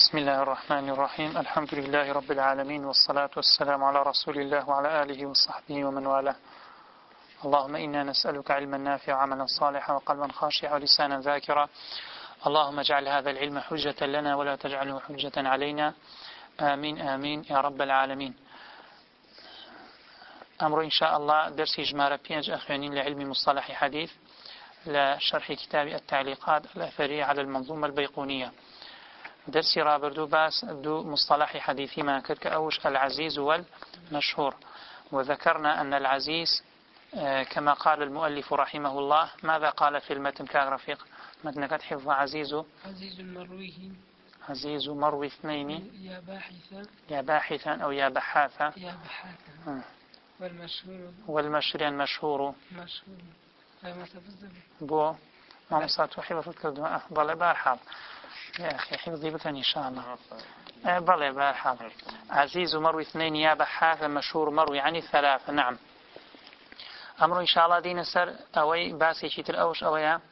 بسم الله الرحمن الرحيم. الحمد لله رب العالمين، والصلاة والسلام على رسول الله وعلى آله وصحبه ومن والاه. اللهم إنا نسألك علما نافعا وعملا صالحا وقلبا خاشعا ولسانا ذاكرا. اللهم اجعل هذا العلم حجة لنا ولا تجعله حجة علينا. آمين آمين يا رب العالمين. أمر إن شاء الله درس جمارة بينج أخوانين لعلم مصطلح حديث لشرح كتاب التعليقات الأثرية على المنظومة البيقونية. درسي رابردو باس دو مصطلح حديثي ما كرك أوش العزيز والمشهور، وذكرنا أن العزيز كما قال المؤلف رحمه الله. ماذا قال في المتن كان رفيق متنك حفظ عزيز مرويه، عزيز مروي اثنين، يا باحثا أو يا بحاثا، والمشهور مشهور بو ما مصات حفظت كردوا أفضل بارحال يا أخي حفظي بتن إن شاء الله. بلى بارحال عزيز مروي اثنين يا بحاث مشهور مروي يعني ثلاثة. نعم. أمر إن شاء الله دين سر أوي باسي شيتر أوش أويا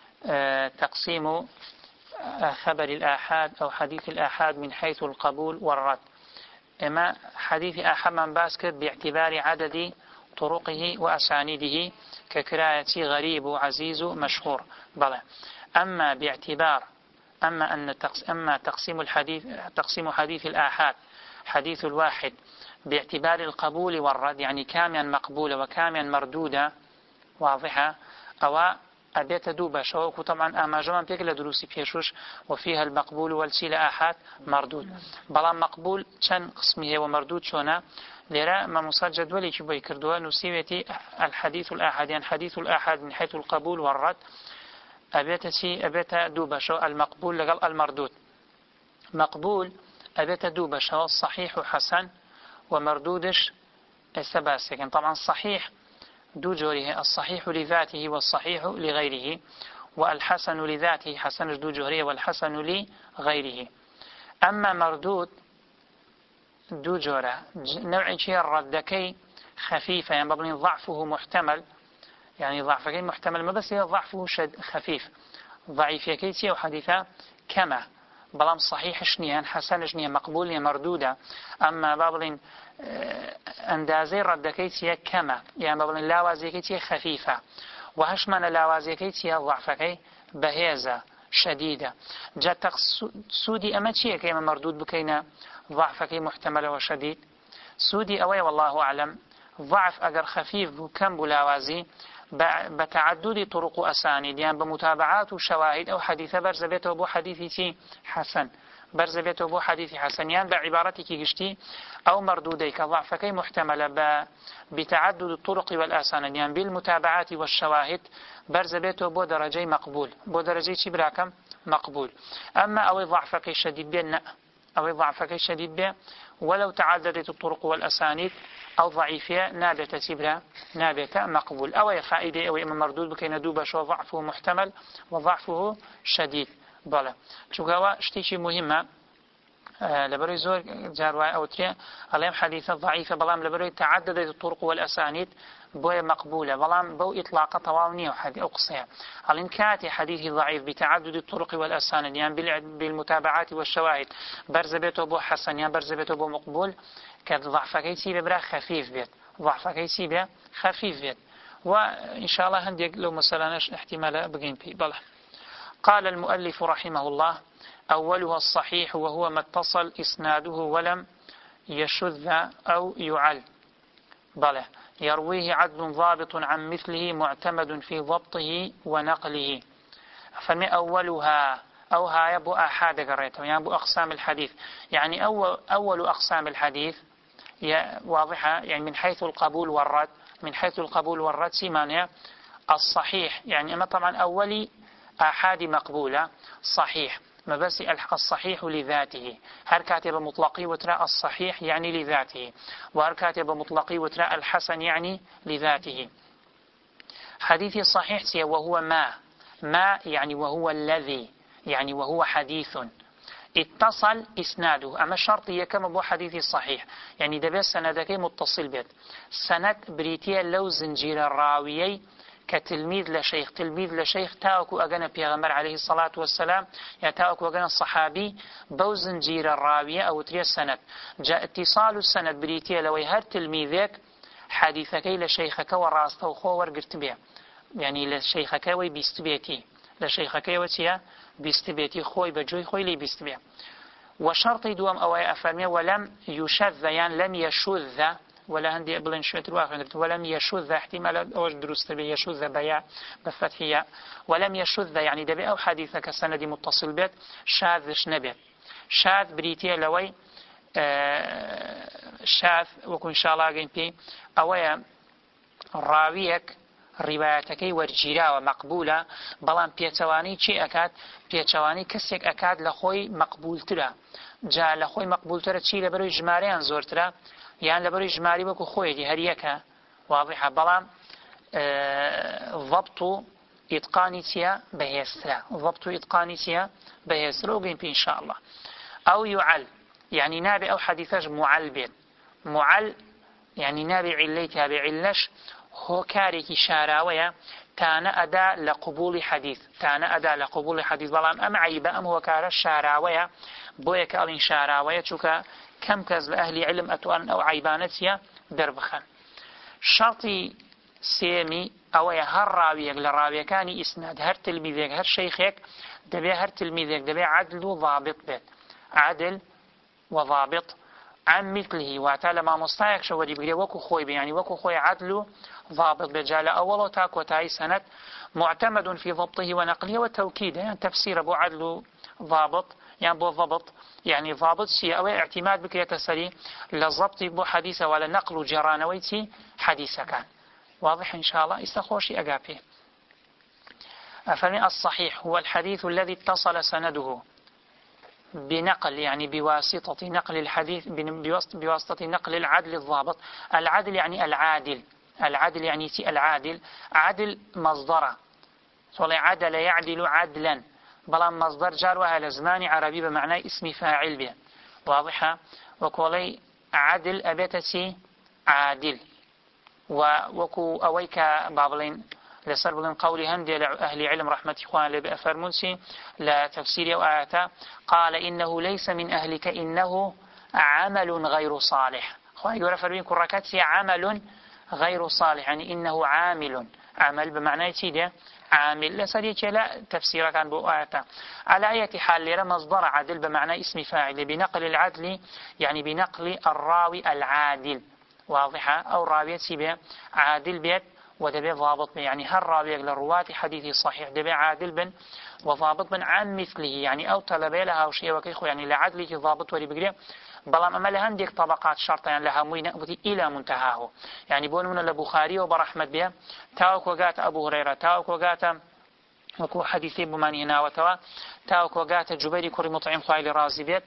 تقسيم خبر الآحاد أو حديث الآحاد من حيث القبول والرد. إما حديث آحاد من باسكر باعتبار عدد طرقه وأسانيده ككراية غريب عزيز مشهور. بلى. أما باعتبار أما تقسيم حديث الآحاد حديث الواحد باعتبار القبول والرد، يعني كاميا مقبولة وكاميا مردودة واضحة، أو أبيت دوبة شوك. طبعا أما جمع بيقل دروسي بيشوش وفيها المقبول والسيل آحاد مردود. بلا مقبول كان قسمه ومردود شونا لرا ما مسجد ولي كبوي كردوا نسيوتي الحديث الآحاد، يعني حديث الآحاد من حيث القبول والرد أبيت دوبة شو المقبول لقل المردود. مقبول أبيت دوبة شو الصحيح حسن، ومردودش السباسك. طبعا الصحيح دو جوره، الصحيح لذاته والصحيح لغيره، والحسن لذاته حسن دو جوره والحسن لغيره. أما مردود دو جوره نوع شيء الردكي خفيفة، يعني بابن ضعفه محتمل، يعني ضعفك محتمل ما بس ضعفه خفيف. ضعيف يكيتي وحديثة كما بلام صحيح شنيا حسن شنيا مقبول مردودة. أما بابلين أندازي ردكيتي كما، يعني بابلين لاوازيكيتي خفيفة، وهشمان لاوازيكيتي ضعفك بهيزة شديدة. جاء سودي أما تشيء كيما مردود بكينا ضعفك محتمل وشديد. سودي أوي والله أعلم ضعف أجر خفيف وكم بلاوازي بتعدد طرق أسانيد، يعني بمتابعات وشواهد أو حديثة برزبته أبو حديثي حسن، برزبته أبو حديثي حسن، يعني بعبارتك قشتي أو مردوديك ضعفك محتملة بتعدد الطرق والأسانيد، يعني بالمتابعات والشواهد برزبته أبو درجي مقبول، أبو درجي براكم مقبول. أما أو ضعفك شديد بين أو ضعفك شديد بين ولو تعددت الطرق والأسانيد أو ضعيفة نابت سبرا نابت مقبول. أو فائدة أو إما مردود بكينا دوبا شو ضعفه محتمل وضعفه شديد. بلا شو قوا شتيشي مهمة لبروي زور جارواي أو تري عليهم حديثة ضعيفة بلام لبروي تعددت الطرق والأسانيد بوية مقبولة بلام بو إطلاق طوالني أو قصية. على كاتي حديثي ضعيف بتعدد الطرق والأسانيد، يعني بالمتابعات والشواهد برزبته بو حسن، يعني برزبته بو مقبول، كضعفك يسيب برا خفيف بيت، ضعفك يسيب خفيف بيت. وإن شاء الله هندي لو مثلا احتمال بقين بي. بلى. قال المؤلف رحمه الله: أولها الصحيح وهو ما اتصل إسناده ولم يشذ أو يعل. بلى. يرويه عدل ضابط عن مثله معتمد في ضبطه ونقله. فمن أولها أو هاي أبو أحد قريته، يعني أبو أقسام الحديث، يعني أول أقسام الحديث واضحة، يعني من حيث القبول والرد. من حيث القبول والرد سيمانيا الصحيح، يعني أما طبعا أولي أحد مقبولة صحيح، ما بس الصحيح لذاته. هر كاتب مطلقي وترى الصحيح يعني لذاته، وهر كاتب مطلقي وترى الحسن يعني لذاته. حديث الصحيح وهو ما يعني وهو الذي، يعني وهو حديث اتصل إسناده. أما الشرطية كما بو حديث الصحيح، يعني دبس سندك متصل بيت، سند بريتيا لو زنجير الراويي كتلميذ لشيخ تلميذ لشيخ تاوكو أجنا بيغمر عليه الصلاة والسلام يا تاوكو أجنا الصحابي بوزن جير الراوية أو تري السند جاء اتصال السند بريتيا لو هر تلميذك حديثك لشيخك وراسته وخور قرت بيه يعني لشيخك ويبيستبيتي لشيخك وتيا بيستبيتي خوي بجوي خوي لي بيستبيه وشرط دوام أو أفرمي ولم يشذ يعني لم يشذ ولا عندي بلن شوية الواقع ولم يشذ احتمال أوج دروس تبي يشذ بيع بفتحية ولم يشذ يعني دبي أو حديثك سند متصل بيت شاذش نبي شاذ بريتيا لوي شاذ وكن إن شاء الله جنبي أويا راويك ڕیوایەتەکەی وەرگیراوە مەقبولە بەڵام پێچەوانی چی ئەکات پێچەوانی کەسێک ئەکات لە خۆی مەقبولترە جا لە خۆی مەقبولترە چی لەبەرەوەی ژمارەیان زۆرترە یان لەبەرەوەی ژماری وەکو خۆیەتی هەریەکە واضحە بەڵام ضبط و ئیتقانی چیە بەهێزترە ضبط و ئیتقانی چیە بەهێزترە و گەین پێ إن شاء الله ئەو يعل يعني نابێ ئەو حەدیثەش معل بێت معل يعني نابێ عیلەی تابێ عیلەش هۆکارێکی شاراوەیە تانە ئەدا لە قبوڵی حەدیث تانە ئەدا لە قبوڵی حەدیث بەڵام ئەم عیبە ئەم هۆکارە شاراوەیە بۆیە کە ئەڵین شاراوەیە چونکە کەم کەس لە ئەهلی علم ئەتوانن ئەو عیبانە چیە دەربخەن شەرطی سێمی ئەوەیە هەر ڕاویەک لە ڕاویەکانی ئیسناد هەر تلمیذێک هەر شەیخێک دەبێ هەر تلمیذێک دەبێ عەدل و ضابط بێت عەدل و ضابط عن مثله واتا لما مستایك شوری بگیره وکو خوی بیانی وکو خوی عدل و ضابط بجال أول تاك وتاي سند معتمد في ضبطه ونقله وتوكيده يعني تفسير أبو عدل ضابط يعني بو ضبط يعني ضابط شيء أو اعتماد بكرية السري لضبط بو حديثة ولا نقل جرانويتي حديثة كان واضح إن شاء الله استخوشي أقابه أفرمي الصحيح هو الحديث الذي اتصل سنده بنقل يعني بواسطة نقل الحديث بواسطة نقل العدل الضابط العدل يعني العادل العدل يعني العادل عدل مصدره صلي عدل يعدل عدلا بلان مصدر جار وهذا زمان عربي بمعنى اسم فاعل به واضحة وكولي عدل أبتتي عادل وكو أويك بابلين لسر بلن قولي هندي لأهل علم رحمة إخوان لبئ فرمونسي لتفسير وآياته قال إنه ليس من أهلك إنه عمل غير صالح خواهي يقول فرمين كركاتي عمل غير صالح يعني إنه عامل عمل بمعنى يتيده عامل لسريك لا تفسير كان بآياته على أي حال لرى مصدر عدل بمعنى اسم فاعل بنقل العدل يعني بنقل الراوي العادل واضحة أو راوي سيبه عادل بيت ودبي ضابط يعني هر راوي للرواة حديث صحيح دبي عادل بن وضابط بن عن مثله يعني أو طلبي لها وشيء وكيخو يعني لعدله ضابط ولي بقريه بلام أما لهندك طبقات شرط يعني لها موينة إلى منتهاه يعني بونون لبخاري وبرحمة بها تاوك وقات أبو هريرة تاوك وقات وكو حديثي بماني هنا وتوا تاوك وقات جبيري كوري مطعم خواهي رازي بيت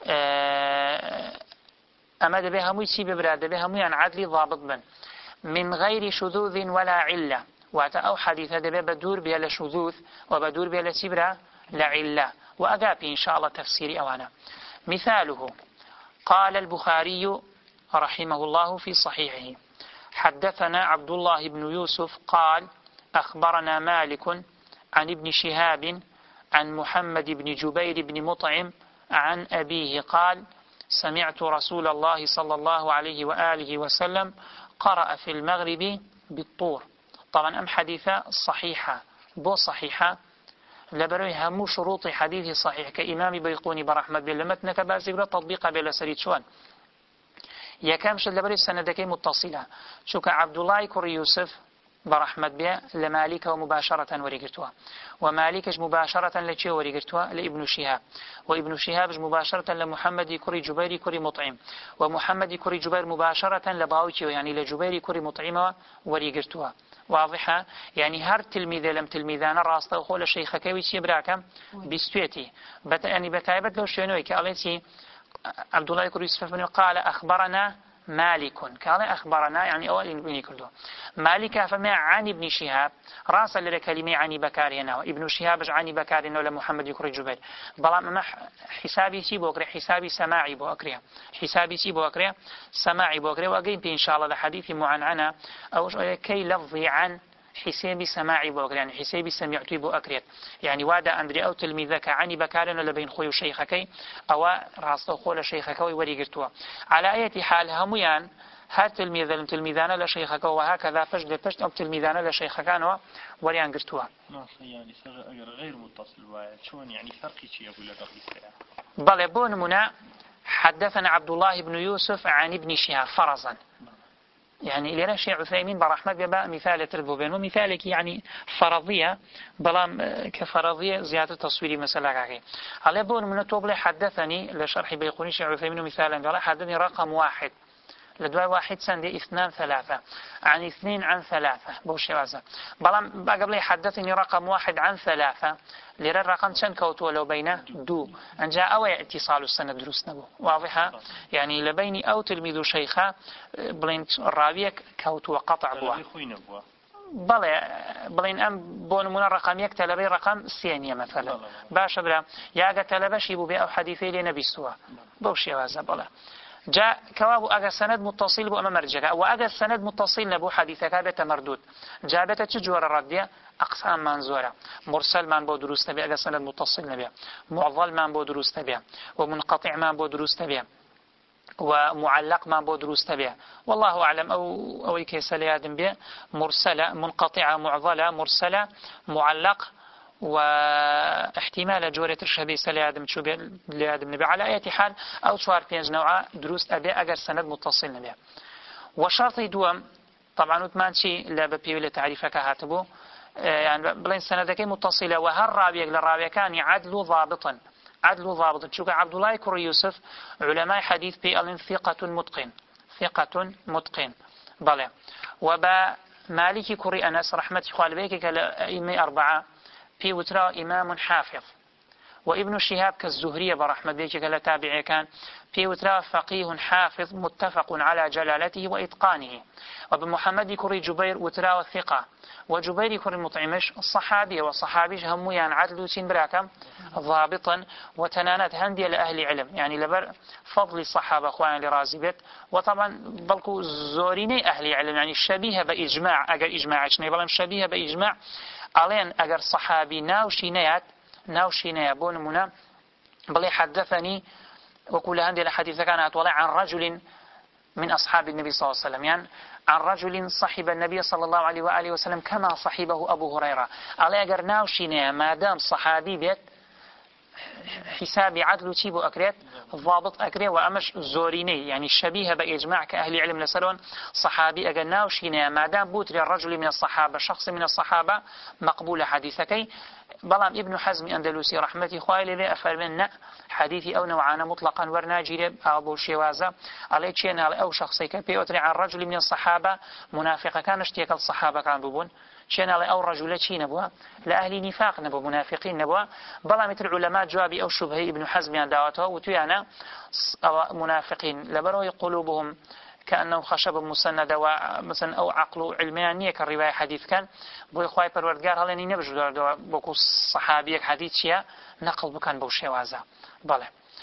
أما دبي هموي سيب براد دبي هموي عن عدلي ضابط بن من غير شذوذ ولا علة واتا أو حديثة دبي بدور بها لشذوذ وبدور بها لسبرة لعلة وأقابي إن شاء الله تفسيري أوانا مثاله قال البخاري رحمه الله في صحيحه حدثنا عبد الله بن يوسف قال أخبرنا مالك عن ابن شهاب عن محمد بن جبير بن مطعم عن أبيه قال سمعت رسول الله صلى الله عليه وآله وسلم قرأ في المغرب بالطور طبعا أم حديثة صحيحة بو صحيحة لبروي همو شروط حديث صحيح كإمام بيقوني برحمة بالله متنك باسي بلا تطبيق بلا سريد شوان يكامش لبروي السندكي متصلة شوك عبد الله كري يوسف برحمة بها لمالك ومباشرة وريقرتها ومالكش مباشرة لشي وريقرتها لابن شهاب وابن شهاب مباشرة لمحمد كري جبير كري مطعم ومحمد كري جبير مباشرة لباوكي يعني لجبير كري مطعم وريقرتها واضحة يعني هر تلميذ لم تلميذان راسته وخول شيخك ويشي براكم بستويتي يعني بتايبت لو شنوي كالتي عبد الله كري يوسف قال أخبرنا مالك قال أخبرنا يعني أول إني كله مالك فما عن ابن شهاب راسل لكلمة عن بكارنا ابن شهاب عن بكارنا ولا محمد يكري جبير بلا ما حسابي سي بوكري حسابي سماعي بوكري حسابي سي بوكري سماعي بوكري وأجيب إن شاء الله الحديث معنعنة أو كي لفظي عن حسابي سماعي بو يعني حسابي سمعتي بو أكريت يعني وادا أندري أو تلميذك عني بكارنا لبين خوي وشيخكي أو راس خول شيخك وريقرتوا على أي حال هميان هات تلميذان لشيخك وهكذا فجد أو تلميذان لشيخك وريان قرتوا يعني غير متصل شلون يعني فرقي شيء يقول لك بل بون منا حدثنا عبد الله بن يوسف عن ابن شهاب فرضا يعني لنا شيء عثيمين برحمة بيبقى مثال تربو بينه مثالك يعني فرضية بلام كفرضية زيادة تصويري مثلا كاكي على بون من توبلي حدثني لشرح بيقوني شيء عثيمين مثالا قال حدثني رقم واحد لدواء واحد سندي 2 3 عن 2 عن 3 بوشي وازا بلام قبل حدثني رقم واحد عن 3 لرى الرقم شن كوتو لو بين دو أن جاء أو اتصال السنة دروس نبو واضحة يعني لبيني أو تلميذ شيخة بلين الراوية كوتو قطع بوا بلين أم بون من الرقم يكتلبي رقم الثانية مثلا باش بلا يا قتلبش يبو بي أو حديثي لنبي سوا بوشي وازا بلا جاء كواب أجا سند متصل بو أما مرجع وأجا السند متصل نبو حديثك هذا مردود جابته تجور الردية أقسام منزورة مرسل من بو دروس نبي أجا سند متصل نبي معضل من بو دروس نبي ومنقطع من بو دروس نبي ومعلق من بو دروس نبي والله أعلم أو كيسل يادم به مرسلة منقطعة معضلة مرسلة معلق واحتمال جورة الشهبي سليادم شو ليادم نبي على أي حال أو شوار بينج نوعا دروس أبي أجر سند متصل نبي وشرط دوم طبعا وثمان شيء لا ببيولة تعريفك هاتبو يعني بلين سندك متصلة وهر رابيك للرابية كان عدل ضابطا شو عبد الله كري يوسف علماء حديث بيئة ثقة متقن بلى وبا مالك كري أنس رحمة خوالبيك كالأئمة 4 في وترى إمام حافظ وابن شهاب كالزهرية برحمة بيك قال تابعي كان في وترى فقيه حافظ متفق على جلالته وإتقانه وبمحمد كري جبير وترى الثقة وجبير كري مطعمش الصحابي والصحابي هم يعني عدل براكم ضابطا وتنانت هندية لأهل علم يعني لبر فضل الصحابة أخوان لرازبت وطبعا بلكو زوريني أهل علم يعني شبيهة بإجماع أجر إجماع عشني بلام شبيهة بإجماع ألين أجر صحابي ناوشينيات بون منا بلي حدثني وكل هذه الحديث كانت ولا عن رجل من أصحاب النبي صلى الله عليه وسلم يعني عن رجل صحب النبي صلى الله عليه وآله وسلم كما صحبه أبو هريرة على أجر ناوشينيات ما دام صحابي بيت حسابي عدل تيبو أكريت ضابط أكريت وأمش زوريني يعني الشبيه بإجماع كأهل علم لسلون صحابي أجناه وشينا ما دام بوتر الرجل من الصحابة شخص من الصحابة مقبول حديثكي بلام ابن حزم أندلسي رحمتي خوالي ذي أفرمنا حديثي أو نوعانا مطلقا ورناجير أبو شوازة عليه تشينا أو شخصي كبيوتري عن رجل من الصحابة منافقة كان اشتيك الصحابة كان ببون شين على أو رجل شين نبوا لأهل نفاق نبوا منافقين نبوا بلا مثل علماء جوابي أو شبهي ابن حزم عن دعوته وتيانا منافقين لبروا قلوبهم كأنه خشب مسندة ومثلا أو عقل علمانية كالرواية حديث كان بو إخوائي پروردگار هلني نبجو دار بوكو صحابيك حديث شيا نقل بكان بوشي وازا بله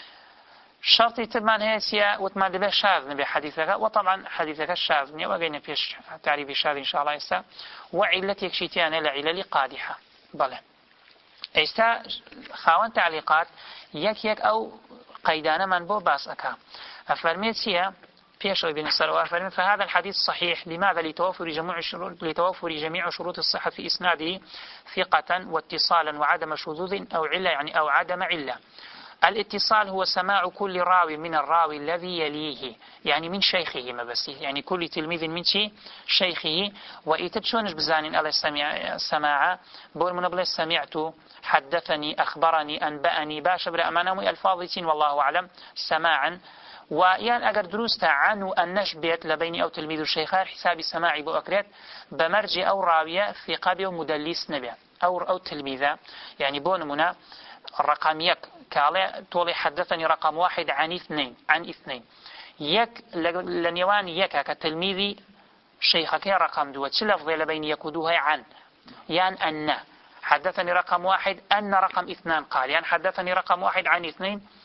شرطي تبمان هي سيا وتمان دبه شاذ نبي حديثك وطبعا حديثك الشاذ ني وقينا فيش تعريف الشاذ إن شاء الله يسا وعلتك شيتيان لعلل قادحة بله إستا خاوان تعليقات يك أو قيدان من بو باس أكا أفرميت سيا فيش ابن السروار فرمي فهذا الحديث صحيح لماذا لتوافر جميع شروط الصحة في إسناده ثقة واتصالا وعدم شذوذ أو علة يعني أو عدم علة. الاتصال هو سماع كل راوي من الراوي الذي يليه يعني من شيخه ما بس يعني كل تلميذ من شيخه وإتبشونش بزانين على السماع بقول من قبل سمعت حدثني أخبرني أنبأني باش برأمانه ألفاظ والله أعلم سماعا ويان أجر دروستا عنه النش بيت لبيني أو تلميذ الشيخان حساب سماعي بو أكريت بمرجع أو راوية في قابل مدلس نبي أو تلميذة يعني بون منا الرقم يك كالي تولي حدثني رقم واحد عن اثنين يك لنيوان يك كتلميذي شيخك رقم دوت شلفظ لبيني يكودوها عن يعني أن حدثني رقم واحد أن رقم 2 قال يعني حدثني رقم واحد عن 2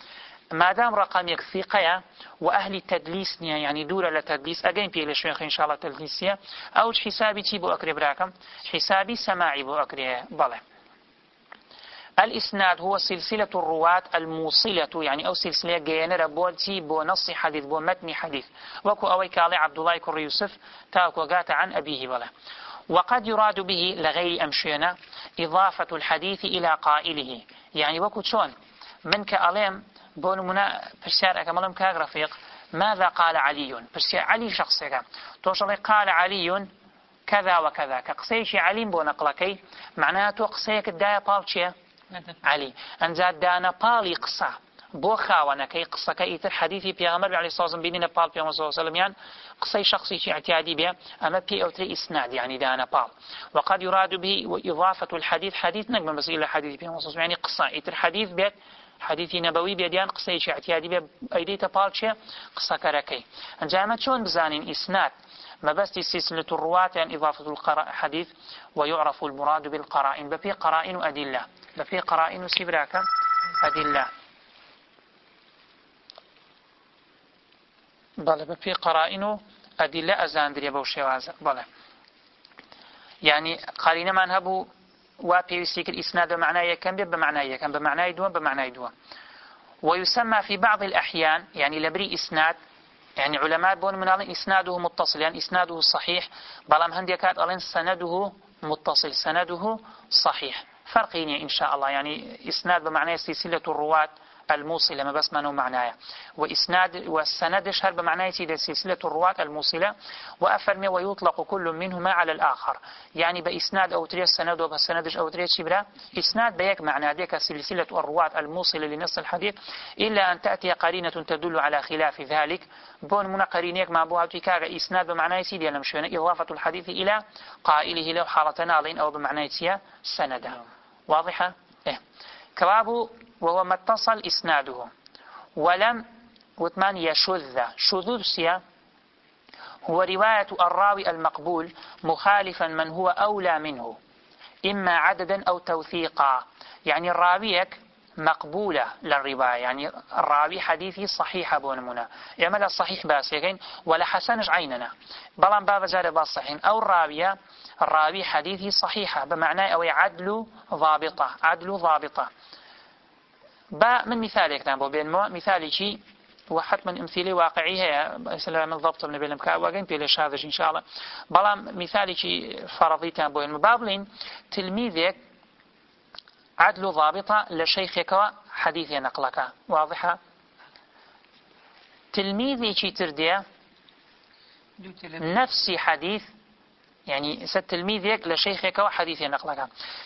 مادام رقميك ثقة وأهل تدليس نيا يعني دورة لتدليس أجين بيلش إن شاء الله تدليسية أو حسابي تي بو أقرب راكم حسابي سماعي بو أقرب بله. الإسناد هو سلسلة الرواة الموصلة يعني أو سلسلة جينرة بوتي بو نص حديث بو متن حديث وكو أوي كالي عبد الله كر يوسف تاكو قات عن أبيه بله. وقد يراد به لغير أمشينا إضافة الحديث إلى قائله يعني وكو شون من كأليم بون منا برسيار أكملهم كرفيق ماذا قال علي برسيار علي شخصيك توصل قال علي كذا وكذا كقصيش علي بو نقلكي معناته قصيك الداية بالشي علي أنزاد دانا بالي قصة بو خاونكي قصة كيتر حديثي بيغمر عليه الصلاة والسلام بيننا بال بيغمر صلى الله عليه وسلم يعني قصي شخصي شيء اعتيادي بها أما بي أو تري إسناد يعني دانا بال. وقد يراد به إضافة الحديث حديث نقم بس إلى حديث بيغمر صلى الله عليه وسلم يعني قصة إتر حديث بيت حديثي نبوي بيديان قصي شيء اعتيادي بها أيديت بال شيء قصة كركي أنجامت شون بزانين إسناد ما بس سلسلة الرواة يعني إضافة الحديث ويعرف المراد بالقرائن بفي قرائن وأدلة بفي قرائن سبراك أدلة بله بفي قرائن أدلة أزاندرية بوشيوازة بله يعني قرينة ما نهبو وبيوسيك الإسناد بمعنى يكن بمعنى يكن بمعنى دوم بمعنى دوم. ويسمى في بعض الأحيان يعني لبري إسناد يعني علماء بون من قالين إسناده متصل يعني إسناده صحيح بلام هندي كات قالين سنده متصل سنده صحيح فرقين إن شاء الله يعني إسناد بمعنى سلسلة الرواة الموصلة ما بس منه معناه وإسناد والسند شهر بمعنى سلسلة الرواة الموصلة وأفرمي ويطلق كل منهما على الآخر يعني بإسناد أو تري السند وبسندش أو تري شبرا إسناد بيك معنى ذيك سلسلة الرواة الموصلة لنص الحديث إلا أن تأتي قرينة تدل على خلاف ذلك بون من قرينيك مع بوها تكاغ إسناد بمعنى سيدي لمشون إضافة الحديث إلى قائله لو حالة ناظين أو بمعنى سنده واضحة كوابو وهو ما اتصل إسناده ولم وثمان يشذ شذوذ سيا هو رواية الراوي المقبول مخالفا من هو أولى منه إما عددا أو توثيقا يعني الراويك مقبولة للرواية يعني الراوي حديثي صحيح بونمنا يعمل الصحيح باسيكين ولا حسنش عيننا بلان باب زار بالصحيح أو الراوي حديثي صحيحة بمعنى أو عدل ضابطة با من مثالك نعم بينمو مثالي شيء وحتما امثله واقعي هي مثلا من ضبط من بينهم كاوغين بيلش هذا ان شاء الله بلام مثالي شيء فرضي تام بين مبابلين تلميذك عدل ضابطه لشيخك حديث نقلك واضحه تلميذي شيء ترديه نفس حديث يعني تلميذك لشيخك وحديث نقلك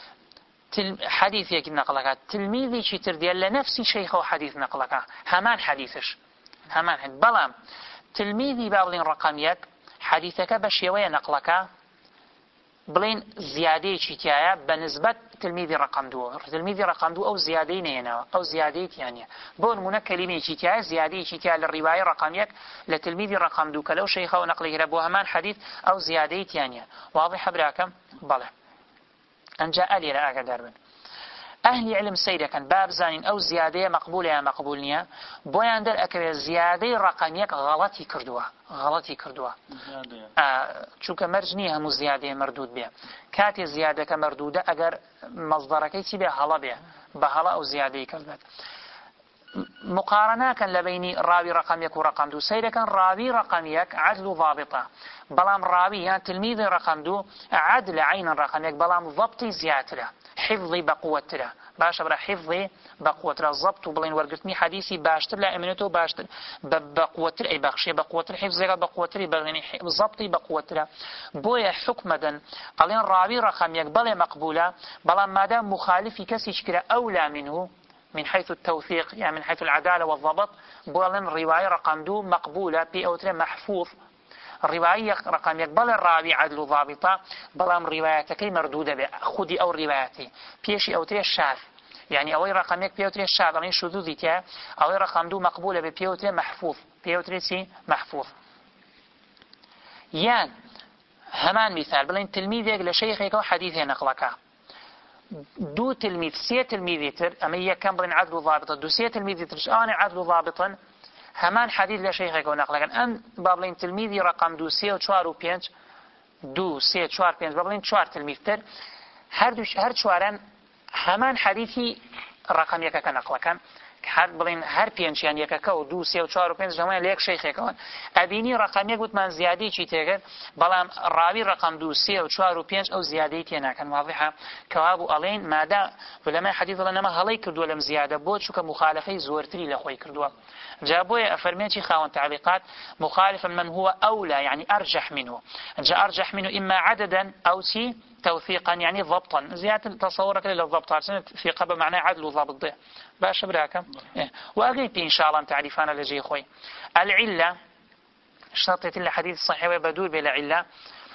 حديث نقلك تلميذي شي تردي لنفس شيخ وحديث نقلك همان حديثش همان بلام تلميذي بابلين رقميك حديثك بشيوية نقلك بلين زيادة شتايا بنسبة تلميذي رقم دو أو زيادين هنا أو زيادات يعني بون منا كلمة شتايا زيادة شتايا للرواية رقميك لتلميذي رقم دو كلو شيخ ونقله ربو همان حديث أو زيادات يعني واضح براكم بله أنجا ألي رأى دربن أهل علم سيدة كان باب زانين أو زيادة مقبولة يا مقبولنية بويان در أكبر زيادة رقميك غلطي كردوها چونك مرجنية هم زيادة مردود بها كاتي زيادة كمردودة أجر مصدركي تبه هلا بها بهلا أو زيادة كردت مقارنة كان لبين راوي رقميك ورقم دو سيدة كان راوي رقميك عدل ضابطة بلام راوي يعني تلميذ رقم دو عدل عين رقميك بلام ضبطي زيادة حفظي بقوة باش برا حفظي بقوة ضبط وبلين ورقتني حديثي باشتر لا امنته باشتر بقوة اي بخشي بقوة حفظي بقوة بغني ضبطي بقوة بويا حكمدا قالين راوي رقميك بلا مقبولة بلام مادام مخالفي كسي شكرا أولى منه من حيث التوثيق يعني من حيث العدالة والضبط بولن رواية رقم دو مقبولة بي أو محفوظ الرواية رقم يقبل الراوي عدل ضابطة بلام رواياتك مردودة به خدي أو رواياتي بيشي أو تري الشاذ يعني أوي رقم يك بي أو تري الشاذ يعني شذوذي تيا أوي رقم دو مقبولة بي أو تري محفوظ بي أو تري سي محفوظ يعني همان مثال بلين تلميذك لشيخك وحديثه نقلك دو تلميذ سي تلميذ تر أما يكم بين عدل ضابطة دو سي تلميذ تر أنا عدل ضابطا همان حديث لشيخك ونقل لكن أم بابلين تلميذي رقم دو سي وشوار وبينج دو سي شوار بينج بابلين شوار تلميذ تر هر شوارن همان حديثي رقم يكك نقل كان هر بلين هر پێنجیان یەکەکە و 2 3 4 5 جەمەیە لە یەک شەیخێکەوە ئەبینی ڕقەمیە گوتمان زیادەی چی تێگەر بەڵام ڕاوی ڕقم 2 3 4 5 ئەو زیادەی تێناکەن واضحە کەوا بوو ئەڵێن مادا ولەمای حەدیث دەڵێن ئەمە هەڵەی کردووە لەم زیادە بۆ چونکە مخالفەی زۆرتری لە خۆی کردووە جا بۆیە ئەفەرمێکی خاوەن تعلیقات مخالفا من هو أولى يعني أرجح منه جاء أرجح منه إما عددا أو شيء توثيقا يعني ضبطا زيادة تصورك للضبط ثقة بمعنى عدل وضبط ده باش براكم وأغيب إن شاء الله تعريفانا لجي خوي العلة شرطة الحديث الصحيح وبدور بلا علة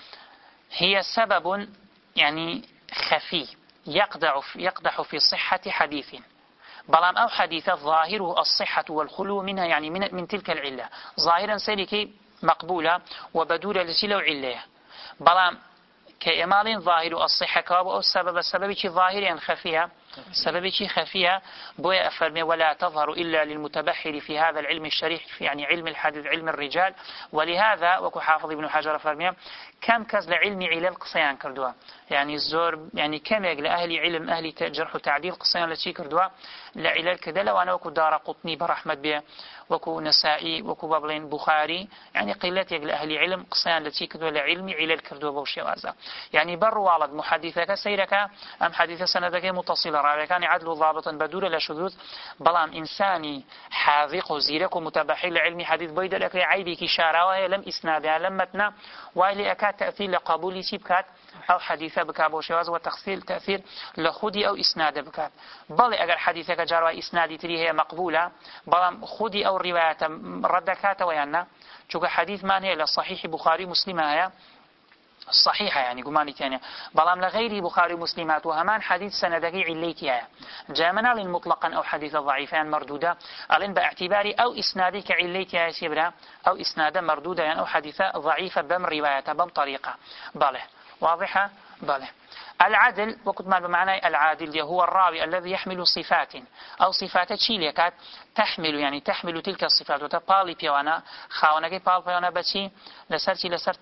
هي سبب يعني خفي يقدح في صحة حديث بلام أو حديث ظاهره الصحة والخلو منها يعني من تلك العلة ظاهرا سيركي مقبولة وبدور لسلو علة بلام كإمال ظاهر الصحة كابو أو السبب شي ظاهر يعني خفية سبب شي خفية بويا أفرمي ولا تظهر إلا للمتبحر في هذا العلم الشريح يعني علم الحديث علم الرجال ولهذا وكو حافظ ابن حجر أفرمي كم كز لعلم علل قصيان كردوا يعني الزور يعني كم يقل أهل علم أهل جرح وتعديل قصيان لشي كردوا لعلل كذا لو أنا وكو دار قطني برحمة بيه وكو نسائي وكو بابلين بخاري يعني قلة يقل أهل علم قصيان لشي كردوا لعلم علل كردوا بوشي وازا يعني بر والد محدثك سيرك أم حديث سندك متصلة راوي كان عدل ضابطا بدور لشذوذ بلام إنساني حاذق وزيرك ومتبحر لعلم حديث بيد لك عيبك شارعها لم إسنادها لم متنا وإلي أكاد تأثير لقبول سيبكات أو حديثة بكاب وشواز وتخصيل تأثير لخدي أو إسناد بكاب بل أجر حديثك جرى إسنادي تري هي مقبولة بلام خدي أو رواية ردكات ويانا شوك حديث ما هي لصحيح بخاري مسلم هي الصحيحة يعني قماني تانية بلام لغير بخاري مسلمات وهمان حديث سندقي عليتها جامنا للمطلقا أو حديث ضعيفان مردودة ألين باعتباري أو إسنادي كعليتها سيبرا أو إسنادا مردودة يعني أو حديثة ضعيفة بم رواية بم طريقة بله واضحة بله العدل وقد ما بمعنى العادل هو الراوي الذي يحمل صفات أو صفات شيليكات تحمل يعني تحمل تلك الصفات وتبالي بيوانا خاونكي بال بيوانا بشي لسر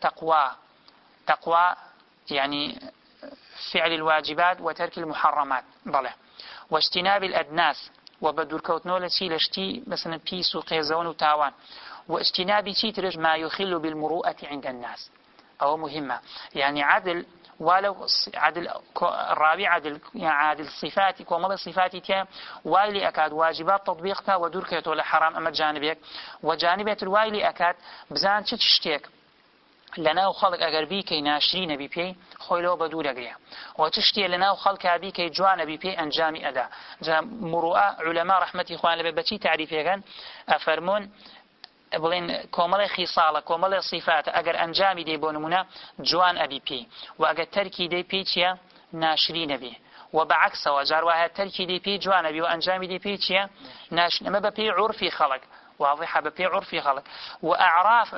تقوى يعني فعل الواجبات وترك المحرمات بله واجتناب الأدناس وبدور كوتنو لشي لشتي مثلا بيس وقيزون وتاوان واجتناب شي ترج ما يخل بالمروءة عند الناس أو مهمة يعني عدل ولو عدل الرابع عدل يعني عادل صفاتك ومضي صفاتك وايلي أكاد واجبات تطبيقها ودركته لحرام أما جانبك وجانبات الوايلي أكاد بزان تشتيك لناو خلق اگر بی که ناشری نبی پی خویلو بدور اگریا و تشتی لناو خلق بی که جوان نبی پی انجامی ادا جا مروءه علماء رحمتی خوان لبی بچی تعریفی کن افرمون بلين كومل خصالة كومل صفات أجر أنجامي دي بونمونا جوان أبي بي وأجر تركي دي بي تيا ناشري نبي وبعكس وجارواها تركي دي بي جوان أبي وأنجامي دي بي تيا ناشر ما ببي عرفي خلق واضحة ببي عرفي خلق وأعراف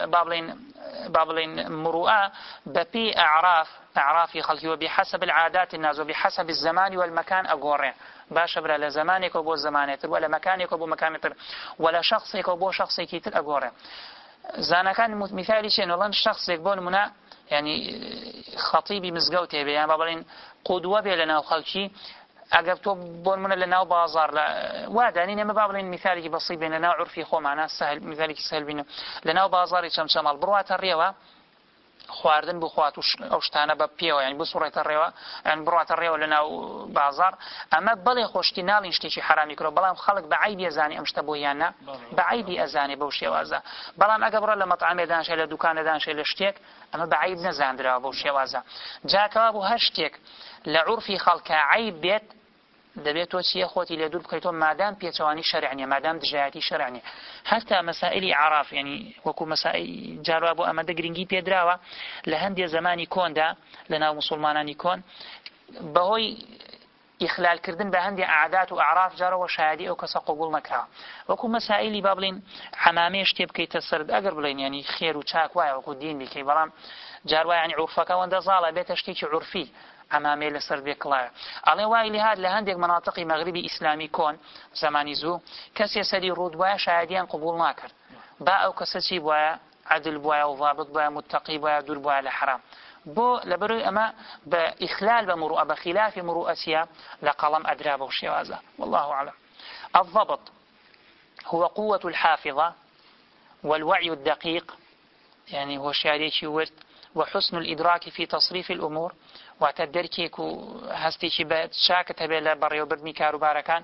بابلين مروءة ببي أعراف خلقي وبحسب العادات الناس وبحسب الزمان والمكان أقورين باشا برا لزمانك وبو زمانتر ولا مكانك وبو مكانتر ولا شخصك وبو شخصك تر أقورين زانا كان مثالي شيء والله شخصك بون منا يعني خطيبي مزقوتي يعني بابلين قدوة بلنا وخلقي اگر تو بون من لنا بازار لا واداني نما بابلين مثالي بسيط بين لنا عرفي خو معنا سهل مثالي سهل بينه لنا بازار شمال بروات الريوه خواردن بخوات او شتانه بپیو يعني بصوره الريوه يعني بروات الريوه لنا بازار اما بلي خوشتينال انشتي حرامي كرو بلام خلق بعيب يزاني امشتبويانا بعيب ازاني بوشي وازا بلام اجبر لمطعم دانش له دكان دانش له شتيك اما بعيب نزاندرا بوشي وازا جاك ابو هشتيك لعرفي خلق عيب بيت دەبێت تۆ چیە خۆتی لێ دوور بکەیتەوە مادام پێچەوانی شەرعنیە مادام دژایەتی شەرعنیە هەتا مەسائلی عراف ینی وەکو مەسائل جاروا بۆ ئەمەدە گرنگی پێدراوە لە هەندێک زمانی کۆندا لە ناو موسڵمانانی کۆن بەهۆی إخلال كردن بهندي أعداد وأعراف جارة وشهادي أو كسا قبول مكرا وكو مسائلي بابلين حماميش تبكي تسرد أقر بلين يعني خير وشاك واي وكو دين بكي بلام جاروا يعني عرفك وانده زالة بيتشتيك عرفي عمامي لسر بيكلا على واي لهذا لهندك مناطق مغربي إسلامي كون زماني زو كسي سدي رود بوايا شهاديان قبول ناكر با أو كسي بوايا عدل بوايا وضابط بوايا متقي بوايا دور بوايا لحرام بو لبرو أما بإخلال بمروءة بخلاف مروءتها لقلم أدراب وشيوازة والله أعلم. الضبط هو قوة الحافظة والوعي الدقيق يعني هو شاريكي ورد وحسن الإدراك في تصريف الأمور وتدركيك هستيكي بشاكة بلا بري وبرمي كاروباركان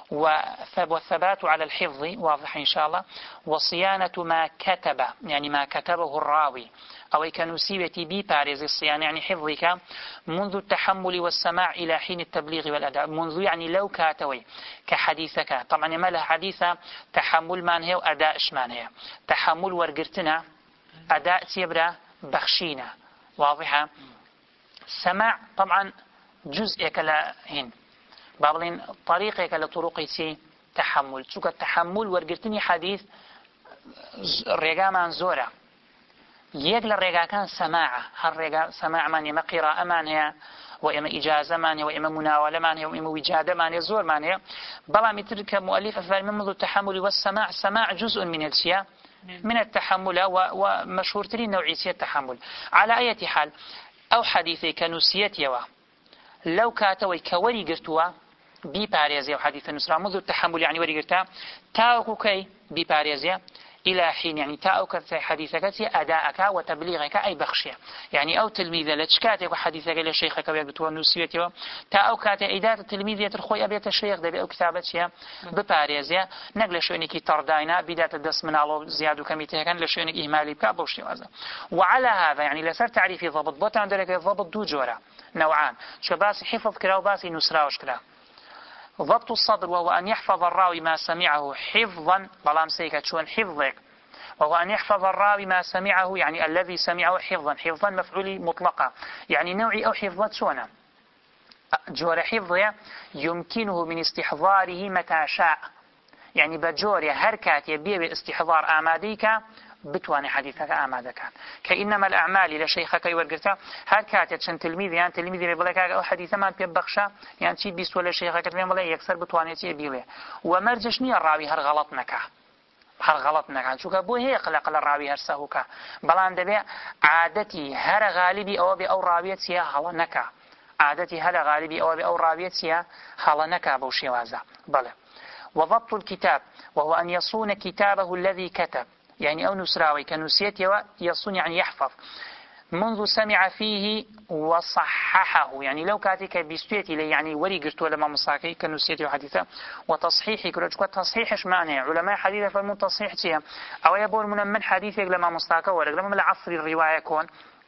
والثبات على الحفظ واضح إن شاء الله وصيانة ما كتب يعني ما كتبه الراوي أو كنسيبتي بي باريز الصيانة يعني حفظك منذ التحمل والسماع إلى حين التبليغ والأداء منذ يعني لو كاتوي كحديثك طبعا ما له حديثة تحمل من هي وأداء من هي تحمل ورقرتنا أداء تيبرا بخشينا واضحة سماع طبعا جزء كلا هن بابلين طريقة لطرق تحمل شو التحمل ورقرتني حديث رقامان زورة يقل الرقا كان سماعة هل رقا سماع ماني ما قراءة ماني وإما إجازة ماني وإما مناولة ماني وإما وجادة ماني زور ماني بلا مترك مؤلف أفضل منذ التحمل والسماع سماع جزء من الشيء من التحمل ومشهور ترين نوعية التحمل على أي حال أو حديثي كنسيتي لو كاتوي كوري قرتوا بباريزيا وحديث النسرة منذ التحمل يعني وري قرتا تاوكو كي بباريزيا إلى حين يعني تاوكت حديثك أداءك وتبليغك أي بخشية يعني أو تلميذ لتشكاتك وحديثك لشيخك بيقتوا نسيتي تاوكت إدارة تلميذية الخوي أبيت الشيخ دبي أو كتابتها بباريزيا نقل شؤنك ترداينا بداية الدس من الله زياد كميته كان لشؤنك إهمالي بكابوش وهذا وعلى هذا يعني لسر تعريفي ضبط بوت عندك ضبط دو جورا نوعان شو باس حفظ كلا وباس نسراوش كلا ضبط الصدر وهو أن يحفظ الراوي ما سمعه حفظا بلام سيكا شون حفظك وهو أن يحفظ الراوي ما سمعه يعني الذي سمعه حفظا مفعولي مطلقا يعني نوعي أو حفظة شونا جور حفظه يمكنه من استحضاره متى شاء يعني بجور هركات يبيه باستحضار آماديك بتواني حديثك آمادك كإنما الأعمال لشيخك يورقرتا هر كاتت شن تلميذ يعني تلميذي بلك أو حديث ما بيبخشا يعني تي بيسوا لشيخك تبين ولا يكسر بتواني تي بيله ومرجشني الراوي هر غلط نكا شو كابو هي قلق الراوي هر سهوكا بلان دبي عادتي هر غالبي أو بأو راويتي هلا نكا عادتي هر غالبي أو بأو راويتي هلا نكا بوشي وازا بله وضبط الكتاب وهو أن يصون كتابه الذي كتب يعني أو نسراوي كنسيته يصون يعني يحفظ منذ سمع فيه وصححه يعني لو كاتك بيستويتي لي يعني وري قرتوا لما مصاكي كنسيته وحديثه وتصحيحي كرجك تصحيحش معنى علماء حديثه فرمون تصحيح تيا أو يبور من حديثك لما مصاكه ورق لما العصر الرواية كون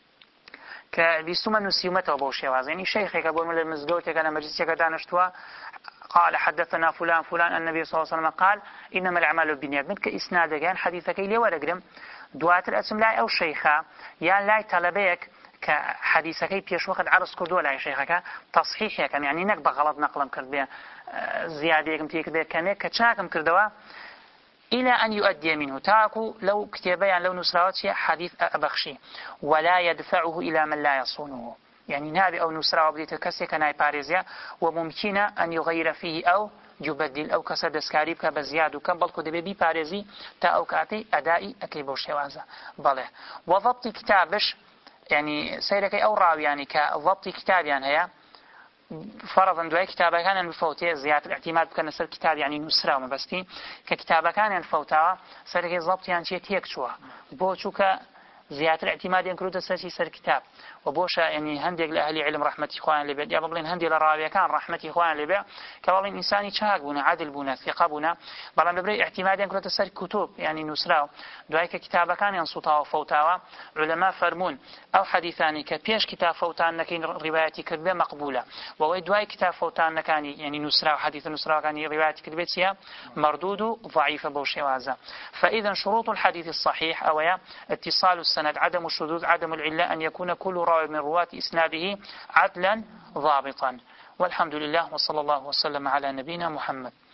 كبيستوما نسيمته بوشي واز يعني شيخك أبور من المزقوت كان مجلسك دانشتوا قال حدثنا فلان النبي صلى الله عليه وسلم قال إنما الأعمال بالنيات منك إسنادك يعني حديثك إلي ورقرم دوات الأسم لا أو شيخا يعني لا طلبيك كحديثك بيش وقت عرض كردو لا شيخك تصحيحك يعني نك بغلط نقلم كرد بيه زيادة كمتيك بيه كميك كتشاكم كردوا إلى أن يؤدي منه تاكو لو كتابة يعني لو نسراوات حديث أبخشي ولا يدفعه إلى من لا يصونه يعني نابي أو نسرا وبديت كسي كناي باريزيا وممكن أن يغير فيه أو يبدل أو كسر دسكاري بك بزياد وكم بلكو دبي بي باريزي تا أو كاتي أدائي أكي بوشي وازا بله وضبط كتابش يعني سيركي أو راوي يعني كضبط كتاب يعني هي فرضا دوای كتابه كان بفوته زيادة الاعتماد بكن سر كتاب يعني نسرا ومبستي ككتابه كان فوتها سيركي ضبط يعني شيء تيكشوا بوشوك زيادة الاعتماد ينكرود سر كتاب وبوشا يعني هندق لأهل علم رحمة إخوان لبيع يا بابلين هندي لراوية كان رحمة إخوان لبيع كبابلين إنساني شاق بنا عدل بنا ثقة بنا بلان ببري اعتماد ينكرود سر كتب يعني نسراو دوايك كتابة كان ينصطها وفوتها علماء فرمون أو حديثاني كبيش كتاب فوتان نكين رواياتي كذبة مقبولة ووي دواي كتاب فوتان نكاني يعني نسراو حديث نسراو كان رواياتي كذبتها مردود ضعيفة بوشي وازا فإذا شروط الحديث الصحيح أو اتصال السند عدم الشذوذ عدم العلة أن يكون كل راوي من رواة إسناده عدلا ضابطا. والحمد لله وصلى الله وسلم على نبينا محمد.